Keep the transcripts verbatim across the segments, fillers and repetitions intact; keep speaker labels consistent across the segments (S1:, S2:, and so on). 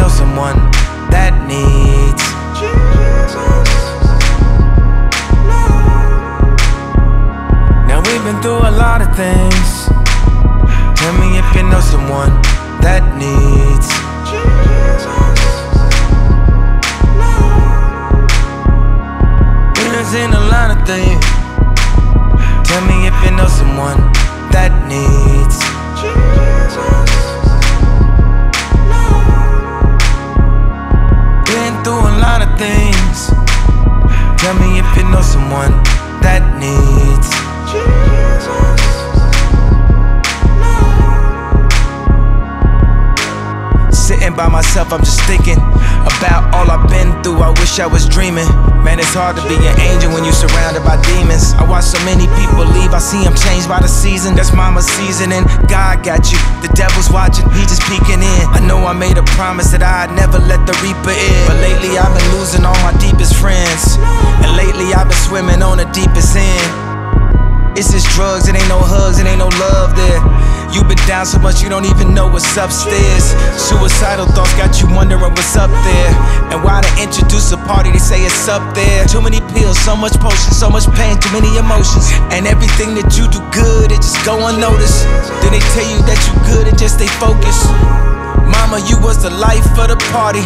S1: know someone that needs Jesus. Now we've been through a lot of things. Tell me if you know someone that needs Jesus. We've been seeing a lot of things. Tell me if you know someone that needs Jesus. Been through a lot of things. Tell me if you know someone that needs Jesus. Sitting by myself, I'm just thinking about all I've been through. I wish I was dreaming. Man, it's hard to be an angel when you're surrounded by demons. I watch so many people leave, I see them changed by the season. That's mama's seasoning. God got you, the devil's watching, he just peeking in. I know I made a promise that I'd never let the reaper in, but lately I've been losing all my deepest friends, and lately I've been swimming on the deepest end. It's just drugs, it ain't no hugs, it ain't no love there. You've been down so much you don't even know what's upstairs. Suicidal thoughts got you wondering what's up there. And why they introduce a party, they say it's up there. Too many pills, so much potion, so much pain, too many emotions. And everything that you do good, it just go unnoticed. Then they tell you that you good and just stay focused. Mama, you was the life of the party.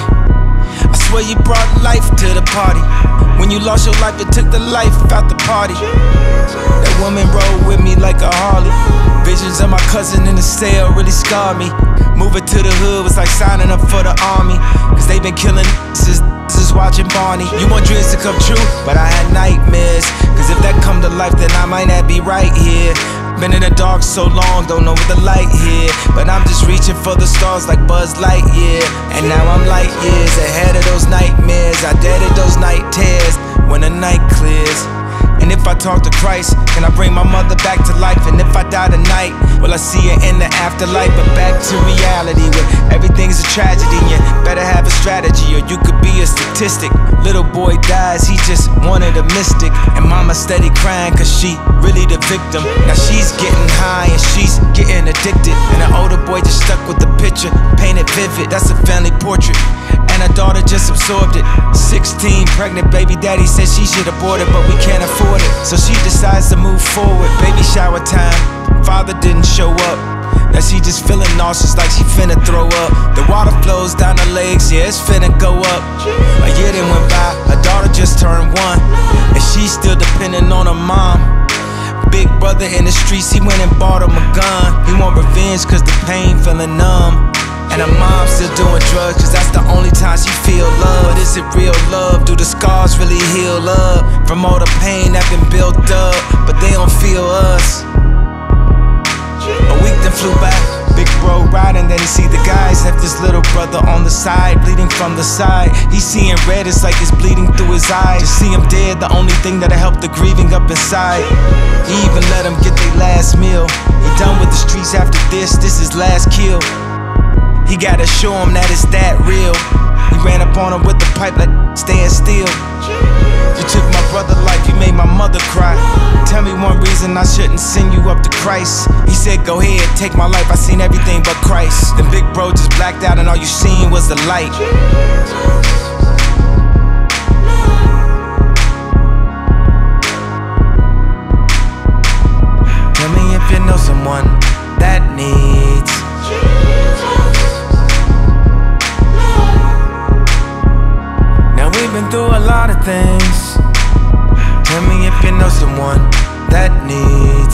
S1: I swear you brought life to the party. When you lost your life, it took the life out the party. That woman rode with me like a Harley. Visions of my cousin in the cell really scarred me. Moving to the hood was like signing up for the army, cause they been killing since is watching Barney. You want dreams to come true, but I had nightmares. Cause if that come to life, then I might not be right here. Been in the dark so long, don't know what the light here, but I'm just reaching for the stars like Buzz Lightyear. And now I'm light years ahead of those nightmares. I deaded those night tears when the night clears. And if I talk to Christ, can I bring my mother back to life? And if I die tonight, will I see her in the afterlife? But back to reality, where everything's a tragedy. You better have a strategy, or you could be a statistic. Little boy dies, he just wanted a mystic. And mama steady crying, cause she really the victim. Now she's getting high and she's getting addicted. And the older boy just stuck with the picture, painted vivid. That's a family portrait, and her daughter just absorbed it. Sixteen, pregnant baby daddy said she should abort it, but we can't afford it. So she decides to move forward. Baby shower time, father didn't show up. Now she just feeling nauseous like she finna throw up. The water flows down her legs, yeah, it's finna go up. A year then went by, her daughter just turned one, and she's still depending on her mom. Big brother in the streets, he went and bought him a gun. He want revenge cause the pain feeling numb. And her mom still doing drugs, cause that's the only time she feel love. But is it real love? Do the scars really heal up from all the pain that been built up? But they don't feel us. A week then flew by, big bro riding, then he see the guys. Left his little brother on the side, bleeding from the side. He seeing red, it's like it's bleeding through his eyes. Just see him dead, the only thing that'll help the grieving up inside. He even let him get their last meal. He done with the streets after this, this is last kill. He gotta show him that it's that real. He ran up on him with the pipe like staying still. You took my brother's life, you made my mother cry. Tell me one reason I shouldn't send you up to Christ. He said go ahead, take my life, I seen everything but Christ. Then big bro just blacked out and all you seen was the light. Tell me if you know someone that needs We've been through a lot of things. Tell me if you know someone that needs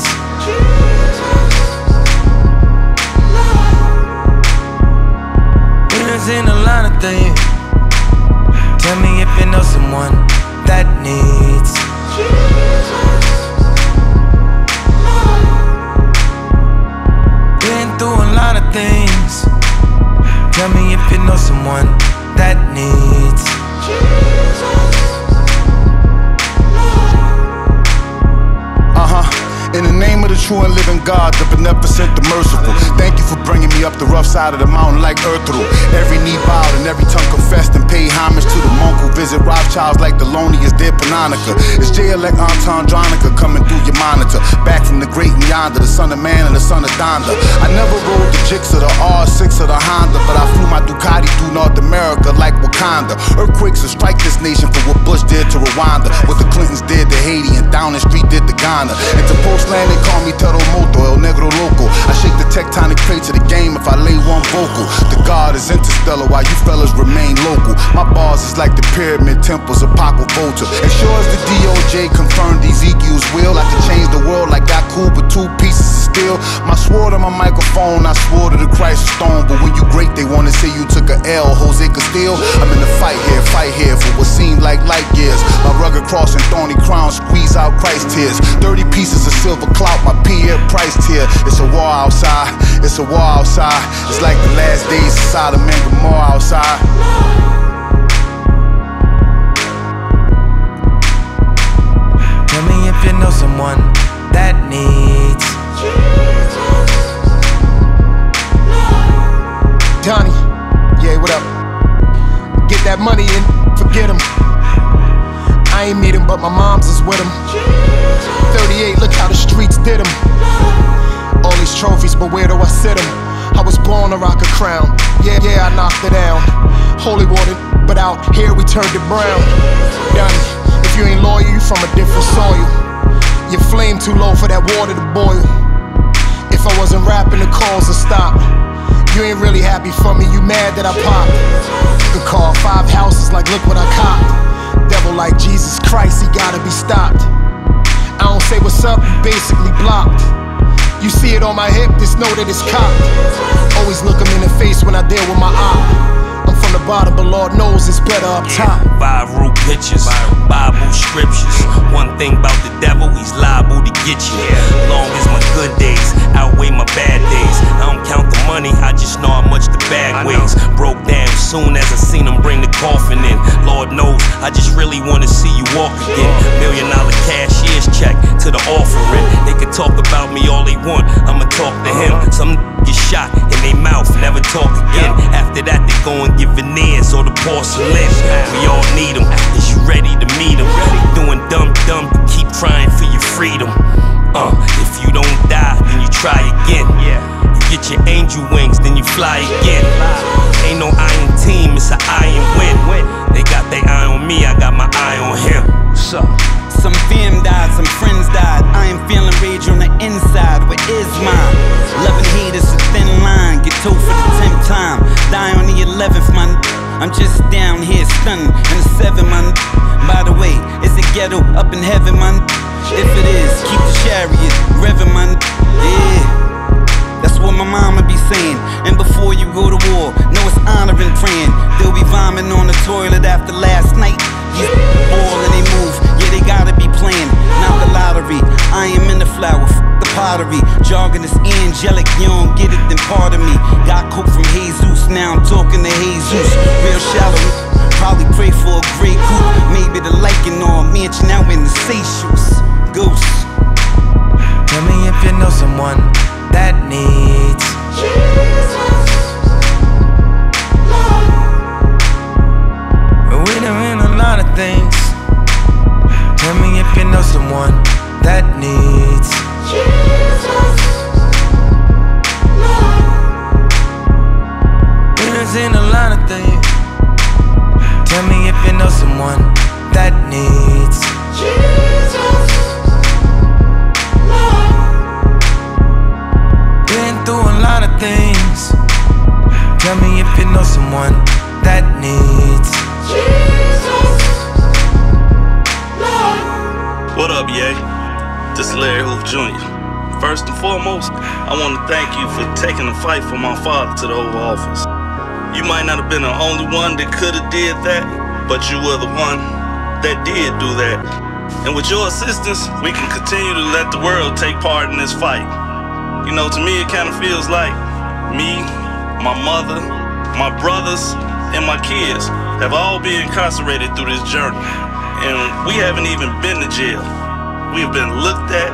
S1: We've been seeing a lot of things. Tell me if you know someone that needs Been through a lot of things. Tell me if you know someone that needs
S2: Uh-huh. In the name of of the true and living God, the beneficent, the merciful. Thank you for bringing me up the rough side of the mountain like Earthru. Every knee bowed and every tongue confessed and paid homage to the monk who visit Rothschilds like the loneliest dead Panonica. It's J-elect Entendronica coming through your monitor. Back from the great and yonder, the son of man and the son of Donda. I never rode the Jix or the R six or the Honda, but I flew my Ducati through North America like Wakanda. Earthquakes will strike this nation for what Bush did to Rwanda, what the Clintons did to Haiti, and Downing Street did to Ghana. And to Postland they call me Terremoto, El Negro Loco. I shake the tectonic plates of the game if I lay one vocal. The God is interstellar while you fellas remain local. My bars is like the pyramid temples of Paco Volta. As sure as the D O J confirmed Ezekiel's will, I could change the world like I could with two pieces of steel. My sword on my microphone, I swore to the Christ stone. But when you great, they wanna say you took a L, Jose Castillo. I'm in the fight here, fight here for what seemed like light years. My rugged cross and thorny crown squeeze out Christ tears. thirty pieces of silver clout, my Pierre Price tier. It's a war outside, it's a war outside. It's like the last days of Sodom and Gomorrah outside.
S1: Tell me if you know someone that needs
S3: Donnie, yeah, what up? Get that money and forget him. I ain't meet him, but my mom's is with him. thirty-eight, look how the streets did him. All these trophies, but where do I sit him? I was born to rock a crown. Yeah, yeah, I knocked it down. Holy water, but out here we turned it brown. Donnie, if you ain't loyal, you from a different soil. Your flame too low for that water to boil. If I wasn't rapping, the calls would stop. You ain't really happy for me, you mad that I popped. Could call five houses like look what I copped. Devil like Jesus Christ, he gotta be stopped. I don't say what's up, you basically blocked. You see it on my hip, just know that it's cocked. Always look him in the face when I deal with my op. I'm from the bottom, but Lord knows it's better up top.
S4: Viral pictures, Bible scriptures. One thing about the devil, he's liable to get you. Long as my good days outweigh my bad days. I don't count the money, I just know how much the bag weighs. Broke down soon as I seen him bring the coffin in. Lord knows, I just really wanna see you walk again. Million dollar cashier's check to the offering. They can talk about me all they want, I'ma talk to him. Some get shot in their mouth, never talk again. After that they go and get veneers or the porcelain. We all need them, is you ready to meet them? Doing dumb dumb, but keep trying for your freedom. Uh, if you don't die, then you try again. You get your angel wings, then you fly again. Ain't no iron team, it's an iron win. They got their eye on me, I got my eye on him.
S5: So, some fam died, some friends died. I am feeling rage on the inside. Where is mine? Love and hate is a thin line. Get told for the tenth time. Die on the eleventh, man. I'm just down here stunning. And the seven, man. By the way, is the ghetto up in heaven, man? If it is, keep the chariot revving, man. Yeah. That's what my mama be saying. And before you go to war, know it's honoring praying. They'll be vomiting on the toilet after last night. Yeah, ball and they move, yeah they gotta be playing. Not the lottery, I am in the flower, f the pottery. Jargon is angelic, you don't get it then pardon me. Got coke from Jesus, now I'm talking to Jesus. Real shallow, probably pray for a great coupe. Maybe the liking or a mansion out in the Seychelles. Goose.
S1: Tell me if you know someone that needs Jesus. We done in a lot of things. Tell me if you know someone that needs Jesus. We done seen a lot of things. Tell me if you know someone that needs Jesus. Been through a lot of things. Tell me if you know someone that needs Jesus.
S6: What up, Ye? This is Larry Hoover Junior First and foremost, I want to thank you for taking the fight for my father to the Oval Office. You might not have been the only one that could have did that, but you were the one that did do that. And with your assistance, we can continue to let the world take part in this fight. You know, to me it kind of feels like me, my mother, my brothers, and my kids have all been incarcerated through this journey. And we haven't even been to jail. We've been looked at,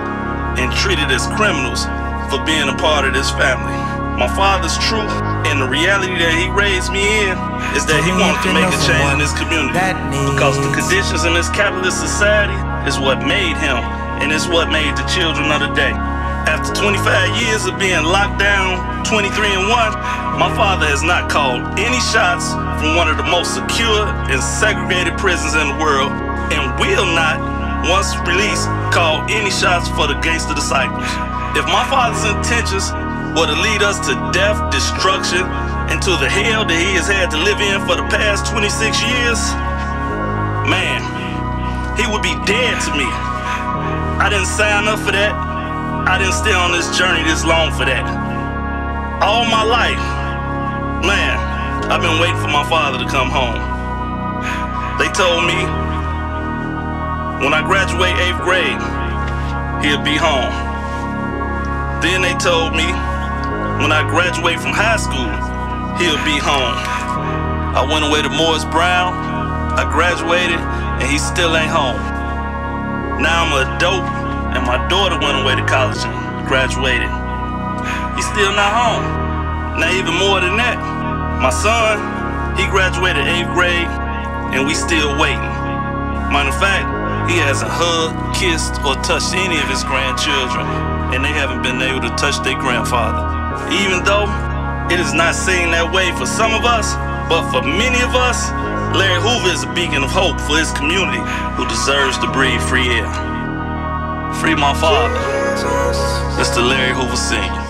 S6: and treated as criminals for being a part of this family. My father's truth and the reality that he raised me in is that he wanted to make a change in this community, because the conditions in this capitalist society is what made him, and it's what made the children of the day. After twenty-five years of being locked down, twenty-three and one, my father has not called any shots from one of the most secure and segregated prisons in the world, and will not, once released, call any shots for the gangster disciples. If my father's intentions were to lead us to death, destruction, and to the hell that he has had to live in for the past twenty-six years, man, he would be dead to me. I didn't sign up for that. I didn't stay on this journey this long for that. All my life, man, I've been waiting for my father to come home. They told me when I graduate eighth grade, he'll be home. Then they told me when I graduate from high school, he'll be home. I went away to Morris Brown, I graduated, and he still ain't home. Now I'm an adult, and my daughter went away to college and graduated. He's still not home. Now even more than that, my son, he graduated eighth grade, and we still waiting. Matter of fact, he hasn't hugged, kissed, or touched any of his grandchildren, and they haven't been able to touch their grandfather. Even though it is not seen that way for some of us, but for many of us, Larry Hoover is a beacon of hope for his community who deserves to breathe free air. Free my father, Mister Larry Hoover Senior